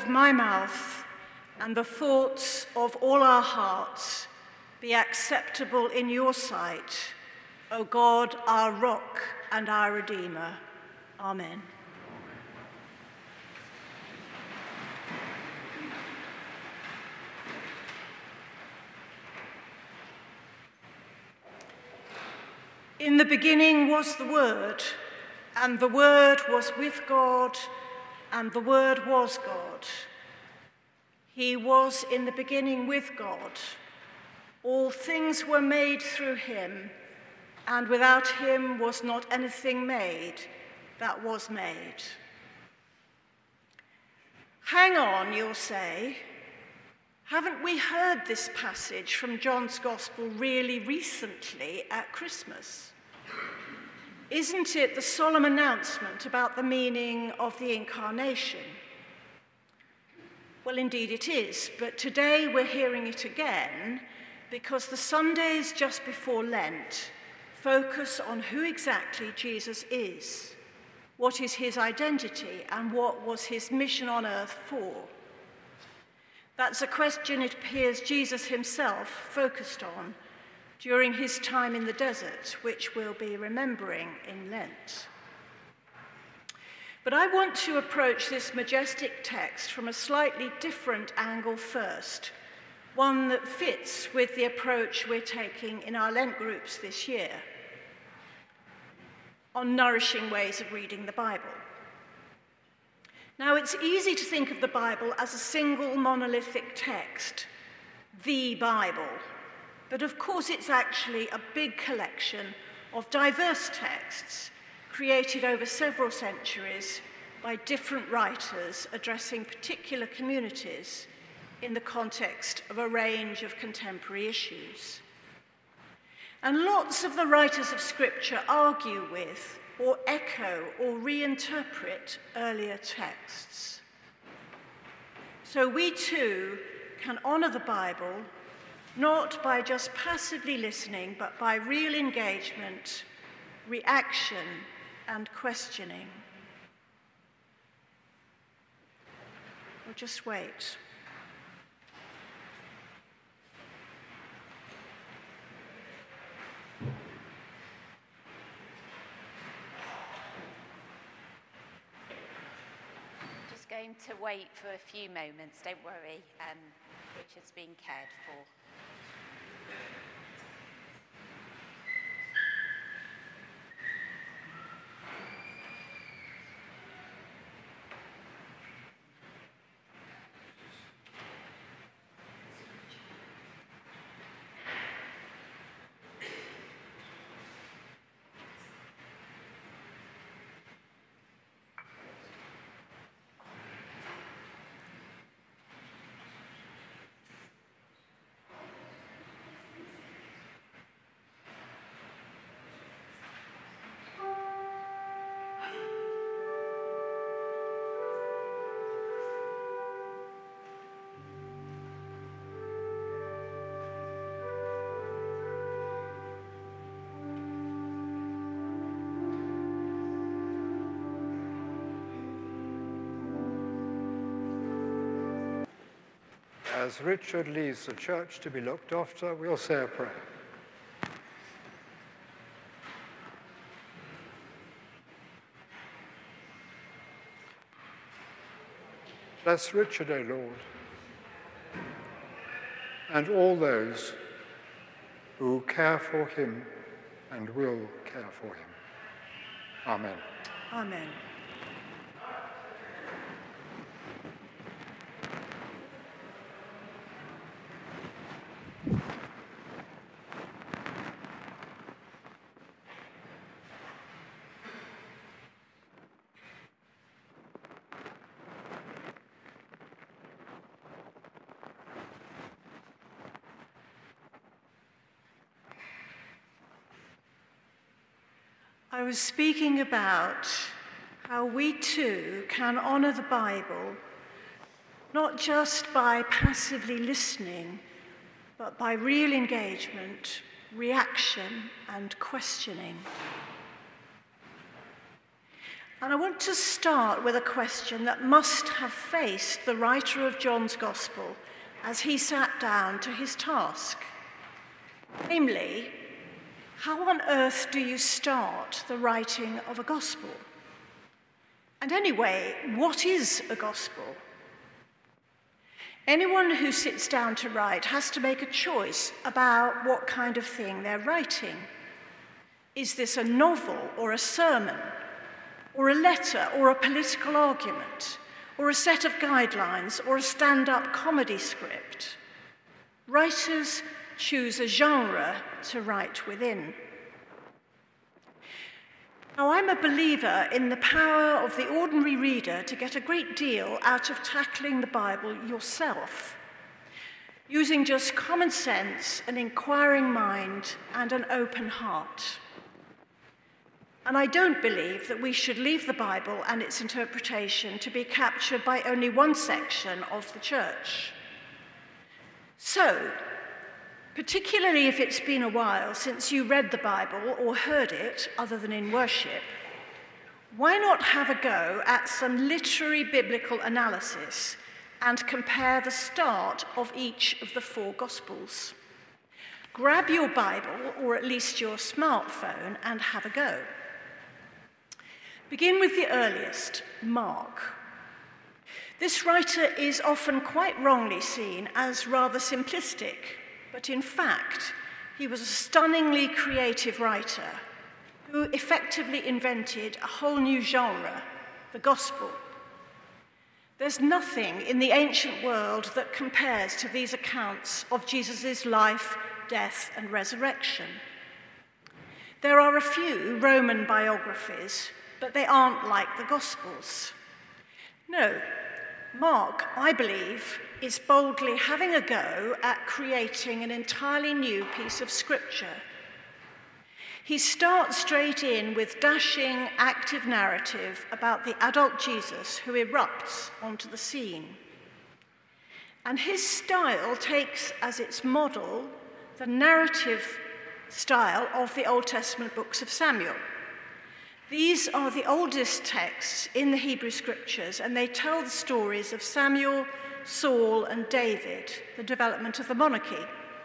my mouth and the thoughts of all our hearts be acceptable in your sight, O God, our rock and our Redeemer. Amen. In the beginning was the Word, and the Word was with God, and the Word was God. He was in the beginning with God. All things were made through him, and without him was not anything made that was made. Hang on, you'll say. Haven't we heard this passage from John's Gospel really recently at Christmas? Isn't it the solemn announcement about the meaning of the Incarnation? Well, indeed it is, but today we're hearing it again because the Sundays just before Lent focus on who exactly Jesus is, what is his identity, and what was his mission on earth for. That's a question it appears Jesus himself focused on during his time in the desert, which we'll be remembering in Lent. But I want to approach this majestic text from a slightly different angle first, one that fits with the approach we're taking in our Lent groups this year on nourishing ways of reading the Bible. Now, it's easy to think of the Bible as a single monolithic text, the Bible, but of course it's actually a big collection of diverse texts created over several centuries by different writers addressing particular communities in the context of a range of contemporary issues. And lots of the writers of Scripture argue with, or echo, or reinterpret earlier texts. So we too can honor the Bible, not by just passively listening, but by real engagement, reaction, and questioning. Or just wait. Just going to wait for a few moments, don't worry, Richard's being cared for. As Richard leaves the church to be looked after, we'll say a prayer. Bless Richard, O Lord, and all those who care for him and will care for him. Amen. Amen. I was speaking about how we too can honor the Bible, not just by passively listening, but by real engagement, reaction, and questioning. And I want to start with a question that must have faced the writer of John's Gospel as he sat down to his task. Namely, how on earth do you start the writing of a gospel? And anyway, what is a gospel? Anyone who sits down to write has to make a choice about what kind of thing they're writing. Is this a novel or a sermon, or a letter or a political argument, or a set of guidelines or a stand-up comedy script? Writers choose a genre to write within. Now, I'm a believer in the power of the ordinary reader to get a great deal out of tackling the Bible yourself, using just common sense, an inquiring mind, and an open heart. And I don't believe that we should leave the Bible and its interpretation to be captured by only one section of the church. So, particularly if it's been a while since you read the Bible or heard it other than in worship, why not have a go at some literary biblical analysis and compare the start of each of the 4 Gospels? Grab your Bible, or at least your smartphone, and have a go. Begin with the earliest, Mark. This writer is often quite wrongly seen as rather simplistic, but in fact, he was a stunningly creative writer who effectively invented a whole new genre, the gospel. There's nothing in the ancient world that compares to these accounts of Jesus' life, death, and resurrection. There are a few Roman biographies, but they aren't like the Gospels. No, Mark, I believe, is boldly having a go at creating an entirely new piece of scripture. He starts straight in with dashing, active narrative about the adult Jesus who erupts onto the scene. And his style takes as its model the narrative style of the Old Testament books of Samuel. These are the oldest texts in the Hebrew Scriptures, and they tell the stories of Samuel, Saul, and David, the development of the monarchy.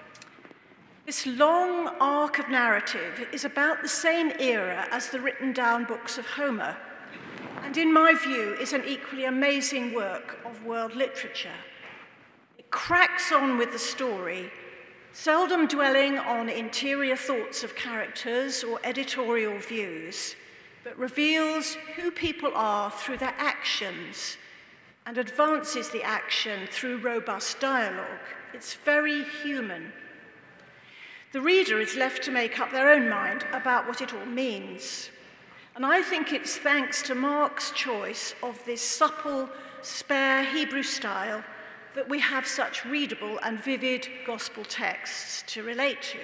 This long arc of narrative is about the same era as the written down books of Homer, and in my view is an equally amazing work of world literature. It cracks on with the story, seldom dwelling on interior thoughts of characters or editorial views, but reveals who people are through their actions and advances the action through robust dialogue. It's very human. The reader is left to make up their own mind about what it all means. And I think it's thanks to Mark's choice of this supple, spare Hebrew style that we have such readable and vivid gospel texts to relate to.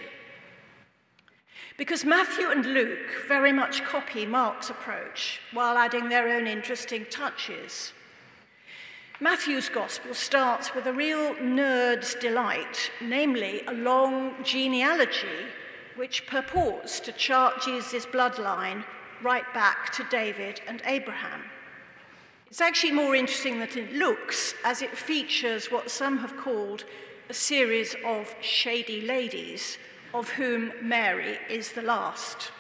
Because Matthew and Luke very much copy Mark's approach while adding their own interesting touches. Matthew's gospel starts with a real nerd's delight, namely a long genealogy which purports to chart Jesus' bloodline right back to David and Abraham. It's actually more interesting than it looks, as it features what some have called a series of shady ladies, of whom Mary is the last.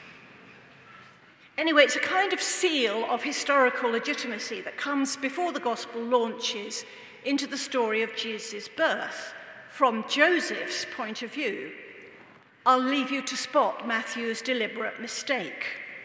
Anyway, it's a kind of seal of historical legitimacy that comes before the gospel launches into the story of Jesus' birth from Joseph's point of view. I'll leave you to spot Matthew's deliberate mistake.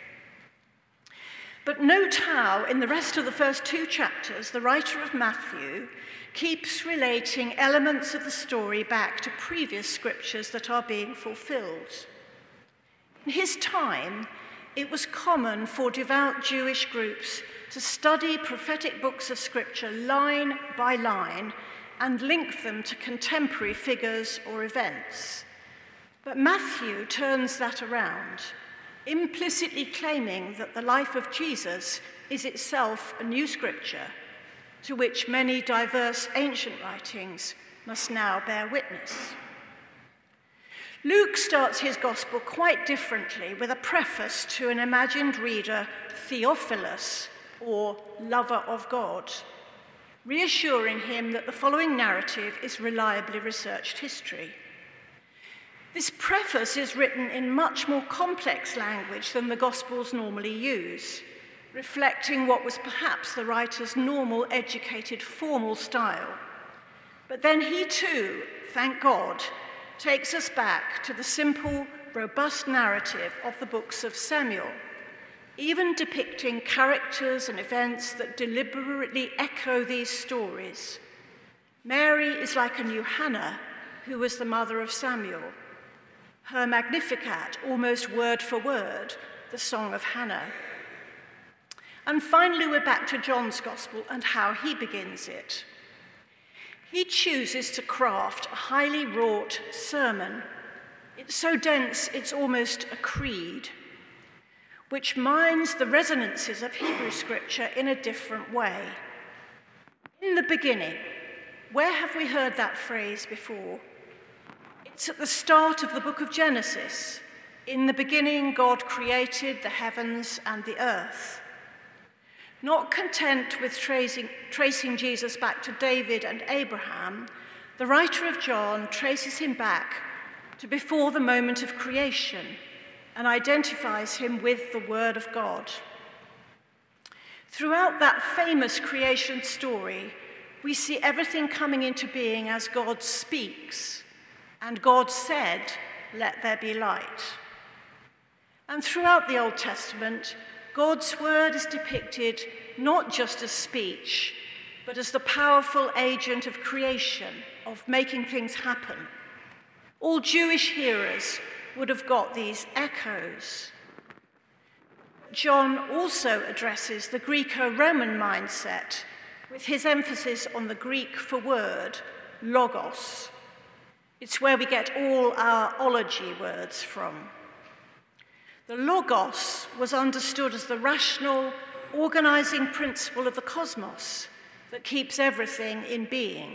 But note how, in the rest of the first 2 chapters, the writer of Matthew keeps relating elements of the story back to previous scriptures that are being fulfilled. In his time, it was common for devout Jewish groups to study prophetic books of scripture line by line and link them to contemporary figures or events. But Matthew turns that around, implicitly claiming that the life of Jesus is itself a new scripture, to which many diverse ancient writings must now bear witness. Luke starts his gospel quite differently with a preface to an imagined reader, Theophilus, or lover of God, reassuring him that the following narrative is reliably researched history. This preface is written in much more complex language than the Gospels normally use, reflecting what was perhaps the writer's normal, educated, formal style. But then he too, thank God, takes us back to the simple, robust narrative of the books of Samuel, even depicting characters and events that deliberately echo these stories. Mary is like a new Hannah, who was the mother of Samuel. Her Magnificat, almost word for word, the Song of Hannah. And finally, we're back to John's Gospel and how he begins it. He chooses to craft a highly wrought sermon. It's so dense, it's almost a creed, which mines the resonances of Hebrew scripture in a different way. In the beginning, where have we heard that phrase before? It's at the start of the book of Genesis. In the beginning, God created the heavens and the earth. Not content with tracing Jesus back to David and Abraham, the writer of John traces him back to before the moment of creation and identifies him with the Word of God. Throughout that famous creation story, we see everything coming into being as God speaks, and God said, "Let there be light." And throughout the Old Testament, God's word is depicted not just as speech, but as the powerful agent of creation, of making things happen. All Jewish hearers would have got these echoes. John also addresses the Greco-Roman mindset with his emphasis on the Greek for word, logos. It's where we get all our ology words from. The logos was understood as the rational, organizing principle of the cosmos that keeps everything in being.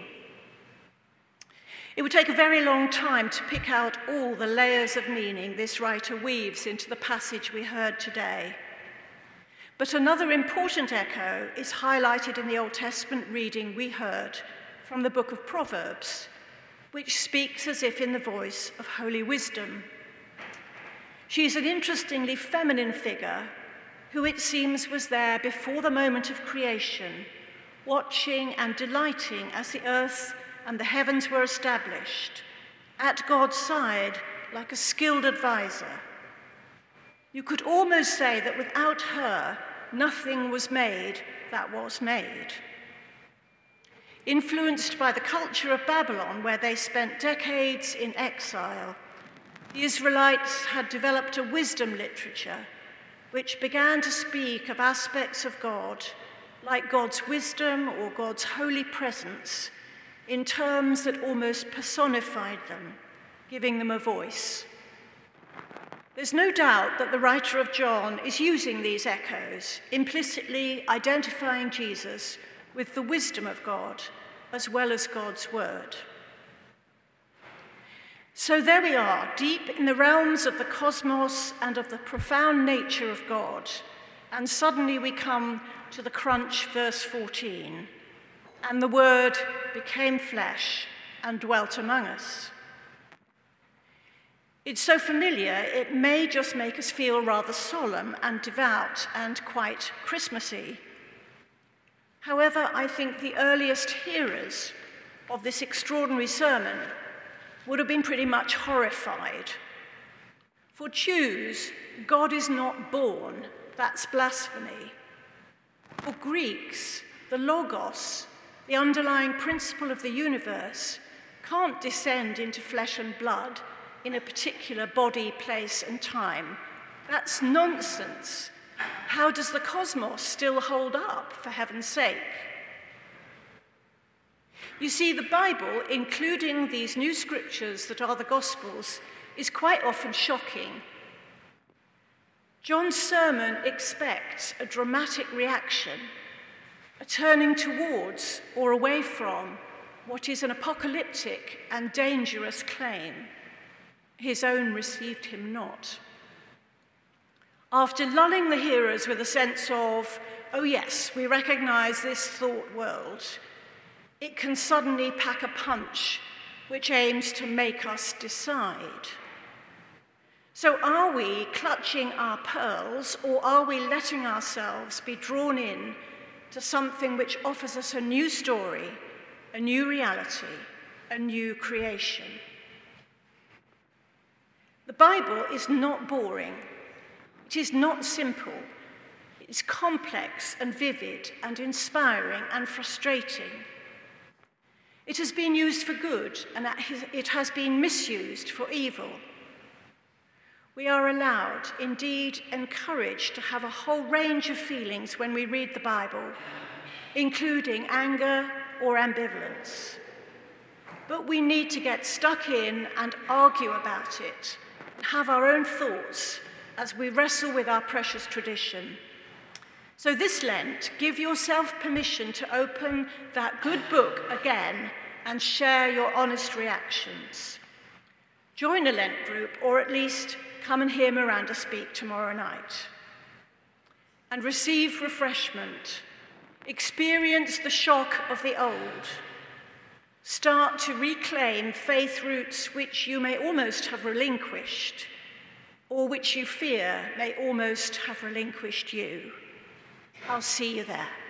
It would take a very long time to pick out all the layers of meaning this writer weaves into the passage we heard today. But another important echo is highlighted in the Old Testament reading we heard from the book of Proverbs, which speaks as if in the voice of holy wisdom. She's an interestingly feminine figure who it seems was there before the moment of creation, watching and delighting as the earth and the heavens were established, at God's side like a skilled advisor. You could almost say that without her, nothing was made that was made. Influenced by the culture of Babylon, where they spent decades in exile, the Israelites had developed a wisdom literature which began to speak of aspects of God, like God's wisdom or God's holy presence, in terms that almost personified them, giving them a voice. There's no doubt that the writer of John is using these echoes, implicitly identifying Jesus with the wisdom of God, as well as God's word. So there we are, deep in the realms of the cosmos and of the profound nature of God, and suddenly we come to the crunch, verse 14, and the Word became flesh and dwelt among us. It's so familiar, it may just make us feel rather solemn and devout and quite Christmassy. However, I think the earliest hearers of this extraordinary sermon would have been pretty much horrified. For Jews, God is not born, that's blasphemy. For Greeks, the logos, the underlying principle of the universe, can't descend into flesh and blood in a particular body, place, and time. That's nonsense. How does the cosmos still hold up, for heaven's sake? You see, the Bible, including these new scriptures that are the Gospels, is quite often shocking. John's sermon expects a dramatic reaction, a turning towards or away from what is an apocalyptic and dangerous claim. His own received him not. After lulling the hearers with a sense of, oh yes, we recognize this thought world, it can suddenly pack a punch which aims to make us decide. So are we clutching our pearls, or are we letting ourselves be drawn in to something which offers us a new story, a new reality, a new creation? The Bible is not boring. It is not simple. It's complex and vivid and inspiring and frustrating. It has been used for good, and it has been misused for evil. We are allowed, indeed encouraged, to have a whole range of feelings when we read the Bible, including anger or ambivalence. But we need to get stuck in and argue about it, and have our own thoughts as we wrestle with our precious tradition. So this Lent, give yourself permission to open that good book again and share your honest reactions. Join a Lent group, or at least come and hear Miranda speak tomorrow night. And receive refreshment. Experience the shock of the old. Start to reclaim faith roots which you may almost have relinquished, or which you fear may almost have relinquished you. I'll see you there.